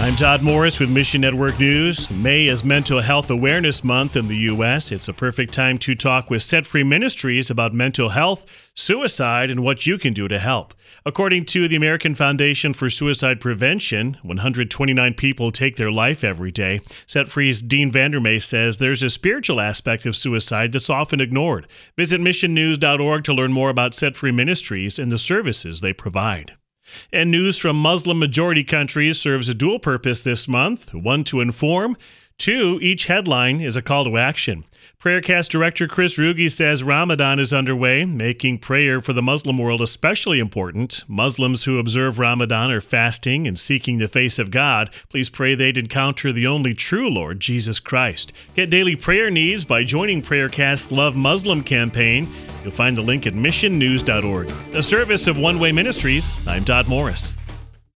I'm Todd Morris with Mission Network News. May is Mental Health Awareness Month in the U.S. It's a perfect time to talk with Set Free Ministries about mental health, suicide, and what you can do to help. According to the American Foundation for Suicide Prevention, 129 people take their life every day. Set Free's Dean Vandermeer says there's a spiritual aspect of suicide that's often ignored. Visit missionnews.org to learn more about Set Free Ministries and the services they provide. And news from Muslim-majority countries serves a dual purpose this month, one to inform, two, each headline is a call to action. Prayercast Director Chris Ruge says Ramadan is underway, making prayer for the Muslim world especially important. Muslims who observe Ramadan are fasting and seeking the face of God. Please pray they'd encounter the only true Lord, Jesus Christ. Get daily prayer needs by joining Prayercast's Love Muslim campaign. You'll find the link at missionnews.org. A service of One Way Ministries. I'm Todd Morris.